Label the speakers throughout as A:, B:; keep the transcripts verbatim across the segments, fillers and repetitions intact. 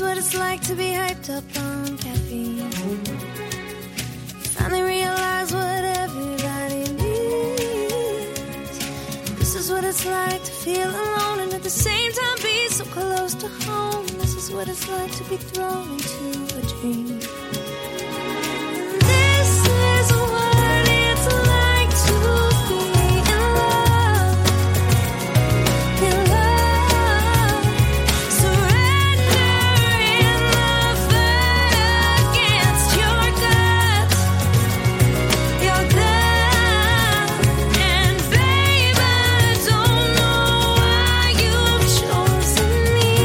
A: what it's like to be hyped up on caffeine. Finally realize what everybody needs. This is what it's like to feel alone and at the same time be so close to home. This is what it's like to be thrown into a dream. This is what it's like to be in love, in love. Surrender in the fight against your gut, your gut. And babe, I don't know why you've chosen me,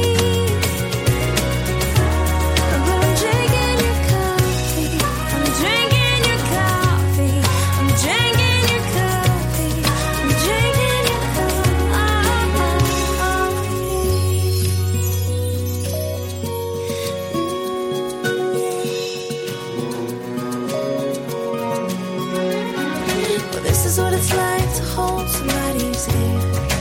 A: but I'm drinking your coffee. I'm drinking your coffee. I'm drinking your coffee. I'm drinking your coffee. Well, this is what it's like to hold somebody's hand.